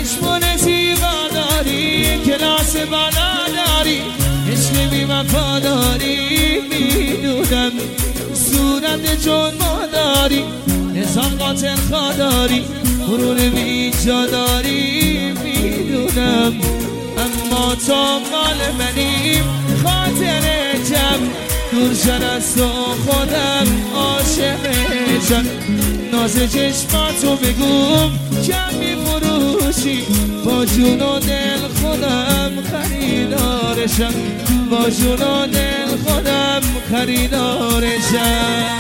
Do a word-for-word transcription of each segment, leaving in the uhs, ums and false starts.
چشمان زیبا داری کلاس بالا داری عشق بی وفا داری میدونم صورت جون ما داری نظام قاتل خواه داری غرور بی جا داری میدونم اما تو مال منیم خاطر جمع دور شد از تو خودم عاشقشم ناز چشماتو بگم کم میفروشی با جون و دل خودم خریدارشم با جون و دل خودم خریدارشم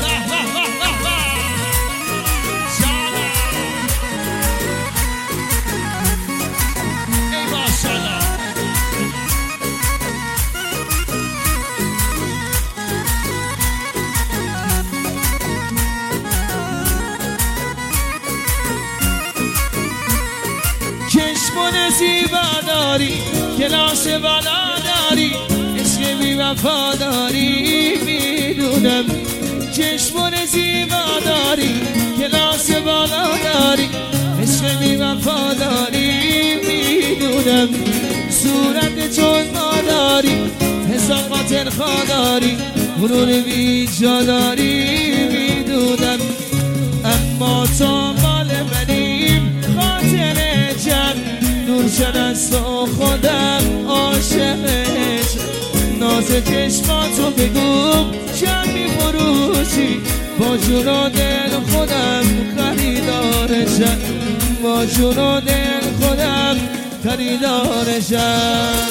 چشمون زیبا داری کلاس بالا داری عشق بی وفا داری میدونم چشمون زیبا داری کلاس بالا داری عشق بی وفا داری میدونم صورت چون ما داری حساب قاتل خواه داری غرور بی جا داری میدونم اما تو مال منیم خاطر دور شد از تو خودم عاشقش ناز چشماتو بگم کم میفروشی با جون و دل خودم خریدارشم با جون و دل خودم خریدارشم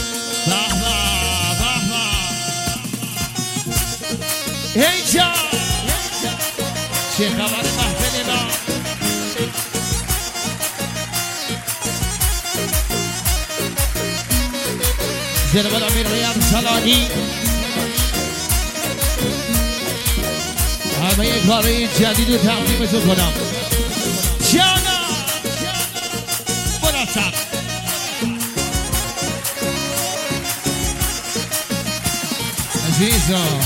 هی جا چه خبر محفل ما جناب امیر ریاض سلانی همه کارهای جدید رو تقدیمتون کنم جانا مرتب عزیزا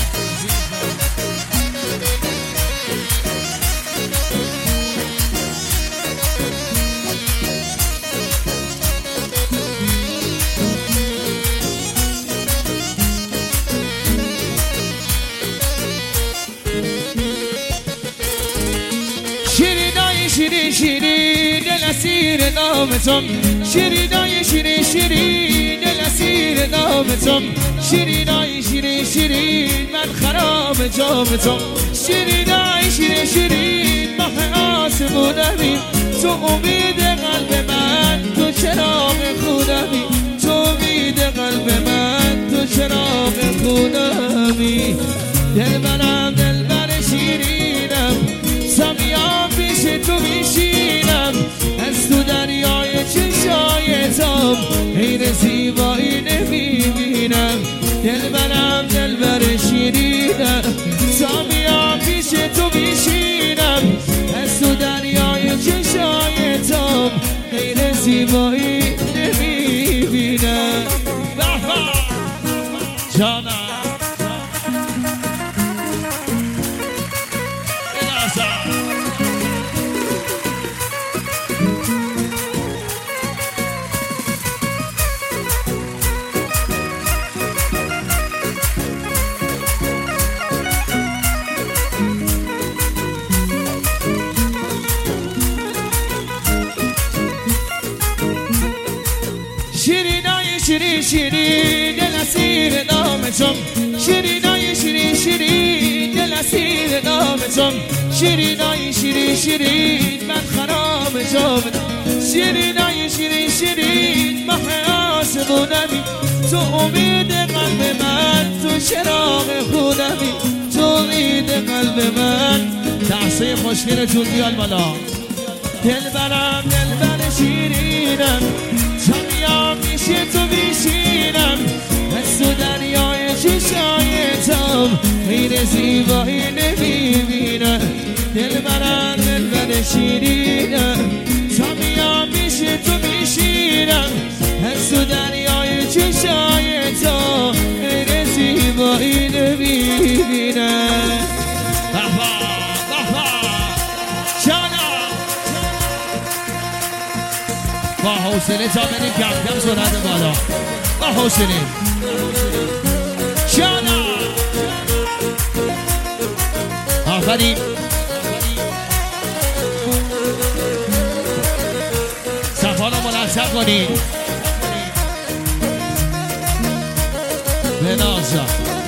شیرین شیرین دل اسیر نامتم شیرینای شیرین شیرین دل اسیر نامتم شیرینای شیرین شیرین من خراب جامتم شیرینای شیرین شیرین ماه آسمونمی تو امید قلب من تو چراغ خونمی تو امید قلب من تو چراغ خونمی دلبرم دلبر شیرینم سمیام پیش تو میشینم از تو دریای چشایتم غیر زیبایی نمیبینم دلبرم دلبر شیرینم سمیام پیش تو میشینم از تو دریای چشایتم غیر زیبایی نمیبینم جانم شیرین شیرین دل اسیر نامتم شیرینای شیرین شیرین دل اسیر نامتم شیرینای شیرین شیرین من خراب جامتم شیرینای شیرین شیرین ماه آسمونمی تو امید قلب من تو چراغ خونمی تو امید قلب من دسته خوشگل جون بیال بالا دلبرم دلبر شیرینم سمیام میشه تو میشینم از تو دریای چشایتم غیر زیبایی نمیبینم دلبرم دلبر شیرینم سمیام میشه تو میشینم از تو دریای چشایتم غیر زیبایی نمیبینم با حوصله تا بریم کم کم سرعت بالا با حوصله شانا آفرین صفا رو منظم کنید به نازا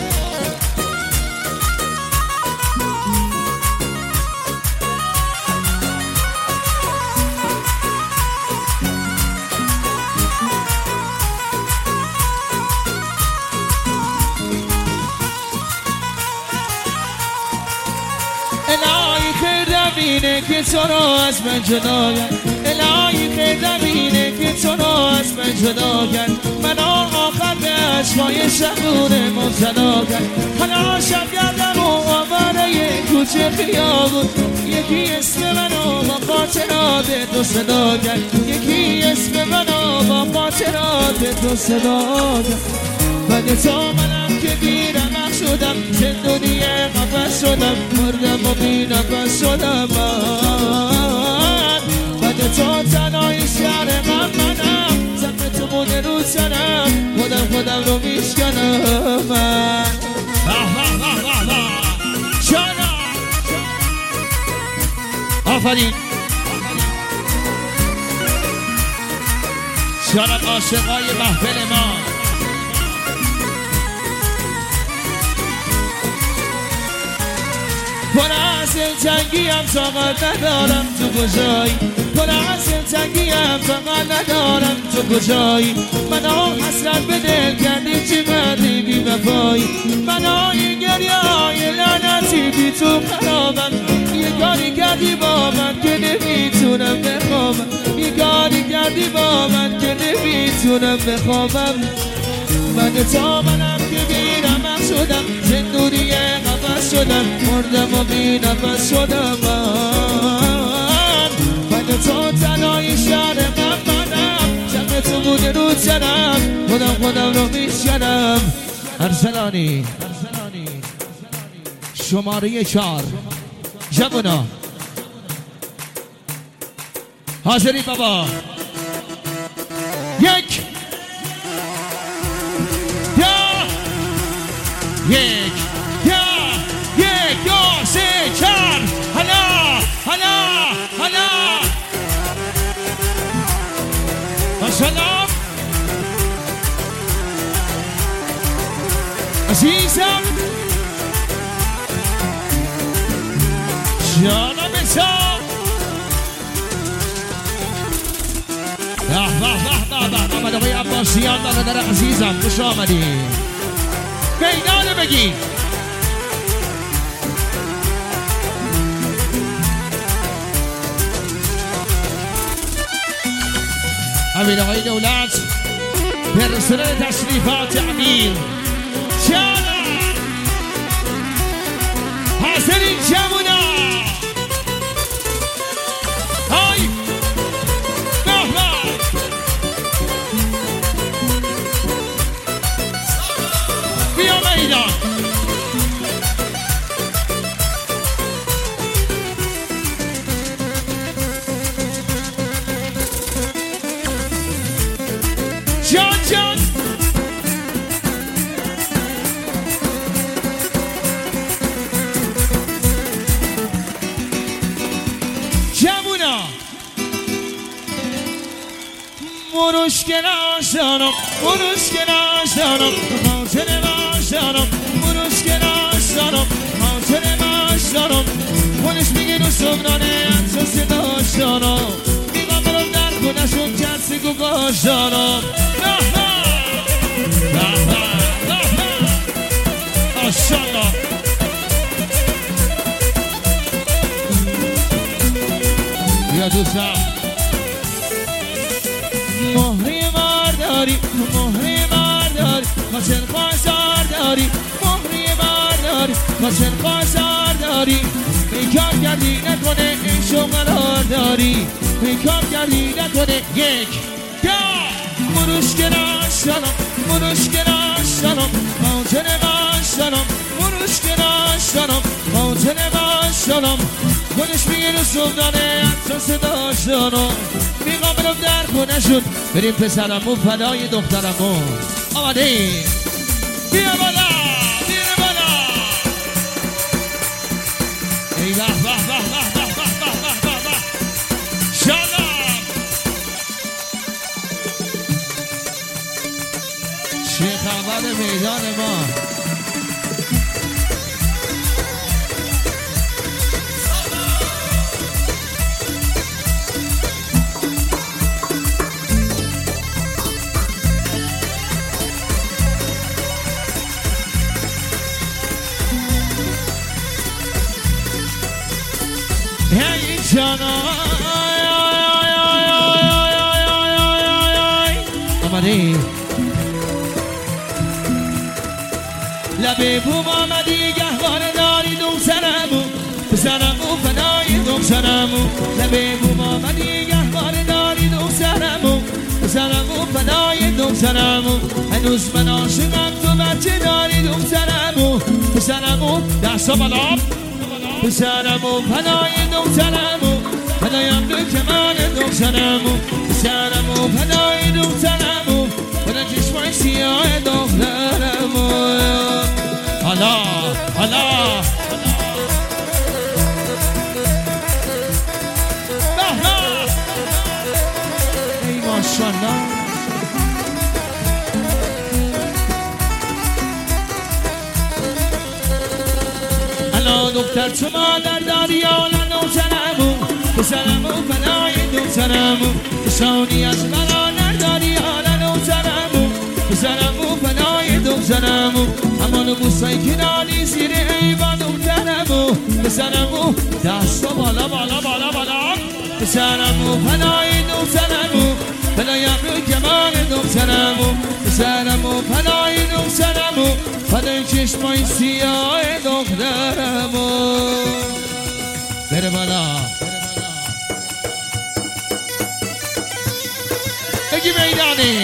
الهی خیردم اینه که تو رو از من جدا کرد الهی خیردم اینه که تو رو از من جدا کرد من آخر به عشقای شبونه مبتلا کرد حالا شب گردم و آواره یه کوچه خیابون یکی اسم منو با خاطرات تو صدا کرد یکی اسم منو با خاطرات تو صدا کرد من تا منم که بیرمق شدم زندونی قفص شدم مردم و بی نفس شدم من من تا تنهای شهر من منم زمه تو مونه رو سنم خودم خودم رو میشکنم من شانا آفرین شانا عاشقای محفل ما پر از تنگی هم طاقت ندارم تو کجایی پر از تنگی هم طاقت ندارم تو کجایی منو حسرت به دل کردی چی مردی بی وفایی منو این گریه های لعنتی بی تو خرابم یه کاری کردی با من که نمیتونم بخوابم یه کاری کردی با من که نمیتونم بخوابم من تا منم که بیرمق شدم زندونی قفص شدم مردم و بی نفس شدم من من تا تنهای شهر من منم شب تو بوده رو سرم خودم خودم رو میشکنم ارسلانی شماره چار جوونا حاضری بابا یک یک یا یک دو سه چار حالا حالا حالا سلام عزیزم جانم انسان به به به به به محمد آقای عباسیان برادر عزیزم خوش آمدی میدان بگی امیر آقای دولت پرسنل تشریفات امیر چالا حاضرین جمونا های محمد بیا میدان جان جان جمونا مروشکن آشانم مروشکن آشانم خاطر آشانم مروشکن آشانم خاطر آشانم خودش میگه رو سمنانه انساس داشتانم میگم برم در خودشون کسی گو گاشانم آشانم یا دوستم مهری مارداری مهری مارداری خاطر خواستار داری مهری مارداری خاطر خواستار داری میکام کردی نکنه این شو قرار داری میکام کردی نکنه یک دو مروشکن آشانم مروشکن آشانم خاطر آشانم مروشکن آشانم خاطر آشانم خودش میگه رو صبحانه انساس داشتانم میگم برم در تو نشد بریم پسرمو فدای دخترمو آماده بیا بالا بیا بالا ای وح وح وح وح وح وح وح وح وح شالام چه خبر میدان ما Hey Jana, آمدی لبه بوم آمدی گهواره داری دخترمو پسرمو فدای دخترمو لبه بوم آمدی گهواره داری دخترمو پسرمو فدای دخترمو هنوز من عاشقم تو بچه داری دخترمو پسرمو دستا بالا پسرمو فدای دخترمو فدایم دو کمان دخترمو پسرمو فدای دخترمو فدا چشمای سیاه دخترمو حالا حالا بهلا ای ماشالله دختر تو مادر داری آلن دخترمو پسرمو فدای دخترمو شانی از برادر داری آلن دخترمو پسرمو فدای دخترمو همان بوسای کناری زیر ایوان دخترمو پسرمو دستا بالا بالا بالا بالا پسرمو فدای دخترمو فدایم رو کمان دخترمو پسرمو فدای دخترمو فدای چشمای سیاه دخترمو بره بالا بگی میدانی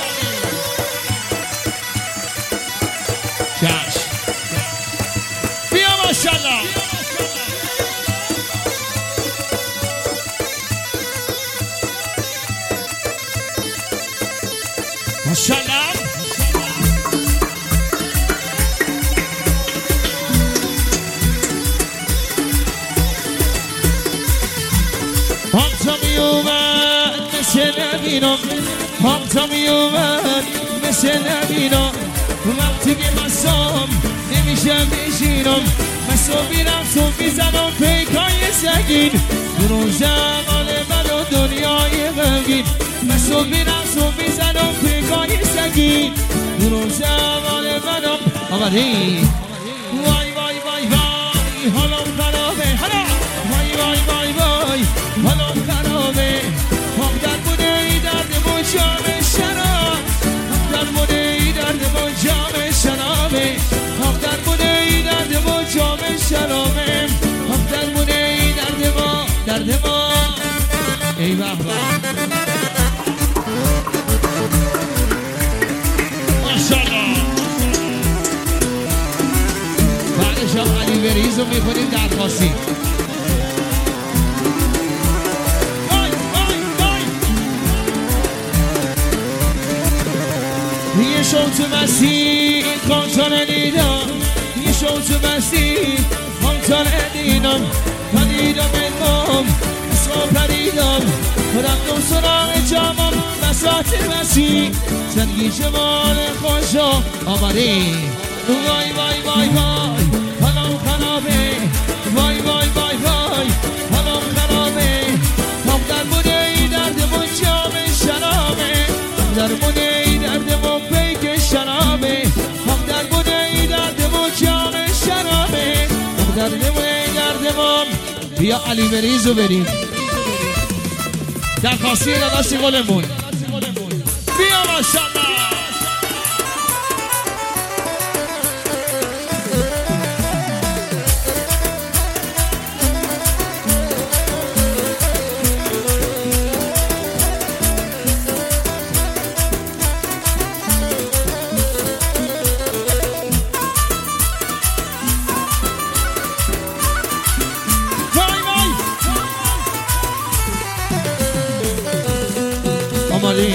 چشم بیا ماشالله ماشالله هم میومد مثل نبینم هم تا میومد مثل نبینم وقتی که مستم نمیشم بشینم مستم میرم تو میزنم پیکای سگین درون زمان من و دنیای غمگین مستم میرم تو میزنم پیکای سگین درون زمان من آمدی وای وای وای وای حالم خرابه حالا وای وای وای وای حالم خرابه هم در بوده ای درد با جام شراب هم در بوده ای درد با جام شرابه هم در بوده ای درد با جام شرابه هم در بوده ای درد با درد با ای بابا ماشالله بعدش هم علی بریز رو میخونیم درخواستی یه شو تو مسیح کنتر دیدم یه شو تو مسیح کنتر دیدم پدیدم ادام اسم پدیدم رفتم سراغ جامم بساط مسیح زندگی جمال خوشا آمده وای وای وای وای حالم خرابه وای وای وای وای حالم خرابه هم در بوده ای درد و جام شرابه هم در بوده ای درد و پیک شرابه هم در بوده ای درد و جام شرابه هم در بوده ای درد و بیا علی بریزو بریم در خاصی داداشی گلمون بیا ماشالله آمالی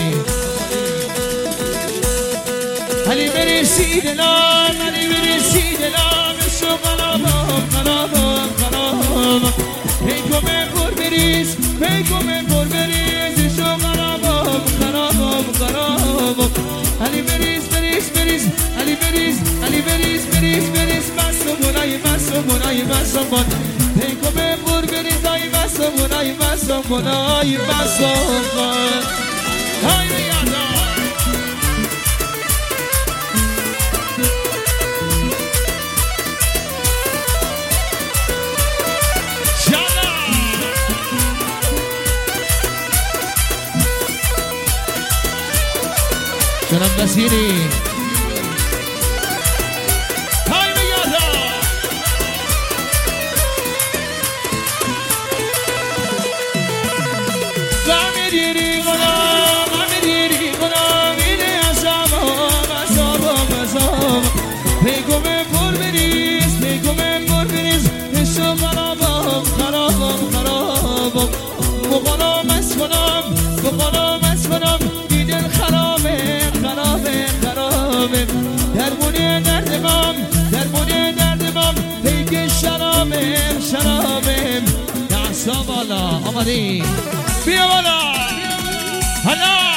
علی برسی دلم علی برسی دلم شو قلابم قلابم قلابم پیکومه پر بریز پیکومه پر بریز شو قلابم قلابم قلابم علی بریز بریز بریز علی بریز علی بریز بریز بریز بسمون ای بسمون ای بسمون پیکومه پر بریز ای بسمون ای بسمون ای بسمون های بیادا جناب بسیری های بیادا غم دیری غلام غم دیری غلام اینه عذابم عذابم عذابم پیکومه پر بریز پیکومه پر بریز عشق خرابم خرابم خرابم بقلام از کنم بقلام از کنم دیدن خرابه خرابه خرابه درمونه دردمم درمونه دردمم پیک شرابم شرابم دستا بالا آمدی بیا بالا حالا